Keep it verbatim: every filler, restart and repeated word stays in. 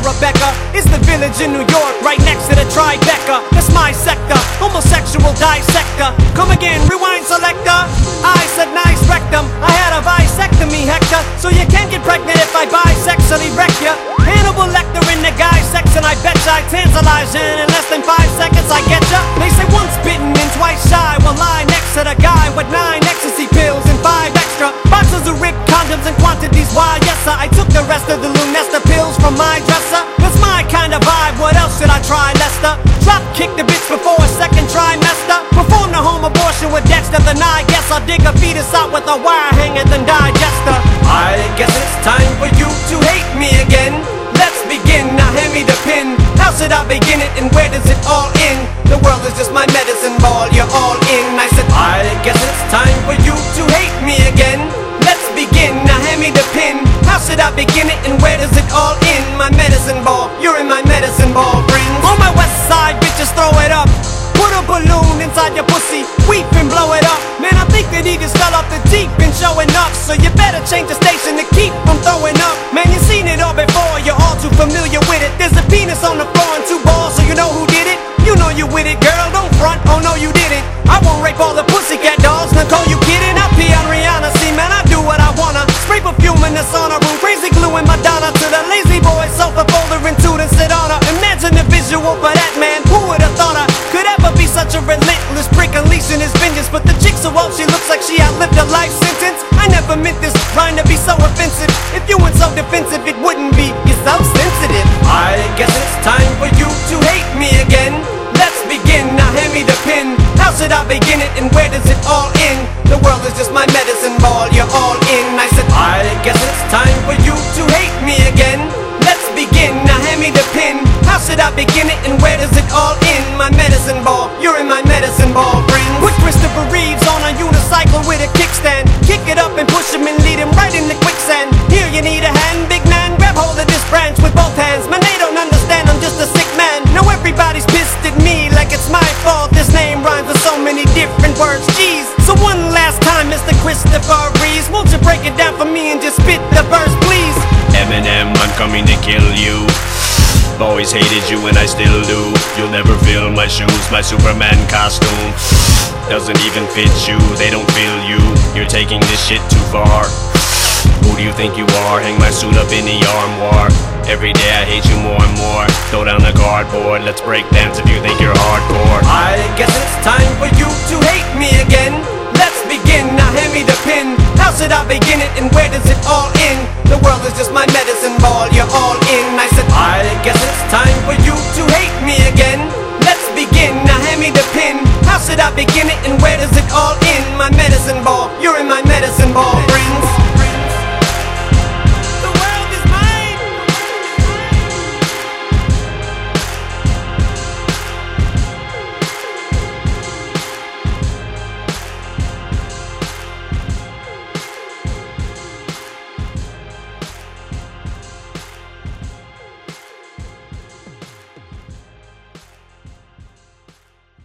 Rebecca is the village in New York, right next to the Tribeca. That's my sector, homosexual dissector. Come again, rewind selector. I said nice rectum, I had a vasectomy, Hector. So you can't get pregnant if I bisexually wreck ya. Hannibal Lecter in the guy section, I bet ya I tantalize ya. In less than five seconds I get ya. They say once bitten and twice shy. Well, lie next to the guy with nine ecstasy pills and five extra boxes of ripped condoms and quantities. Why, yes sir, I took the rest of the Lunesta pills from my dresser. That's my kind of vibe, what else should I try, Lester? Drop kick the bitch before a second trimester. Perform the home abortion with Dexter. Then I guess I'll dig a fetus out with a wire hanger than digester. I guess it's time for you to hate me again. Let's begin, now hand me the pen. How should I begin it and where does it all end? The world is just my medicine ball, you're all in. I said I guess it's time for you to hate me again. Let's begin, now hand me the pen. How should I begin it and where does it all end? My medicine ball, you're in my medicine ball, friends. On my west side, bitches throw it up. Put a balloon inside your pussy, weep and blow it up. Man, I think that he just fell off the Jeep and showing up. So you better change the station to keep from throwing up. Man, you seen it all before, you're all too familiar with it. There's a penis on the floor and two balls, so you know who did it. You know you with it, girl, don't front, oh no you didn't. I won't rape all the pussycat dolls, Nicole, you kidding? I'll pee on Rihanna, see man, I do what I wanna. Spray perfume in the sauna room, crazy glue in Madonna. To the lazy boy, sofa folder and two and sit on her. Imagine the visual for that man, who would've thought her could ever be such a relentless prick unleashing his vengeance. But the chick so old, she looks like she outlived a life sentence. I never meant this rhyme to be so offensive. If you weren't so defensive, it wouldn't be. You're so sensitive. I guess it's time for you to hate me again. Let's begin, now hand me the pen. How should I begin it and where does it all end? The world is just my medicine ball, you're all in. I said I guess it's time for you to hate me again. Let's begin, now hand me the pen. How should I begin it and where does it all end? My medicine ball, you're in my medicine ball, friends. Put Christopher Reeves on a unicycle with a kickstand. Kick it up and push him and lead him right in the quicksand. Here you need a hand, big man, grab hold of this branch with both hands. Man, they don't understand, I'm just a sick man. Now everybody's pissed at me like it's my fault. This name rhymes with so many different words, jeez. So one last time, Mister Christopher Reeves, won't you break it down for me and just spit the verse, please? Eminem, I'm coming to kill you. Always hated you and I still do. You'll never fill my shoes, my Superman costume doesn't even fit you, they don't feel you. You're taking this shit too far. Who do you think you are? Hang my suit up in the armoire. Every day I hate you more and more. Throw down the cardboard, let's break dance if you think you're hardcore. I guess it's time for you to hate me again. Let's begin, now hand me the pen. How should I begin it and where does it all end? The world is just my medicine ball, you're all in. I said I guess it's time for you to hate me again. Let's begin, now hand me the pen. How should I begin it and where does it all end? My medicine ball, you're in my medicine ball.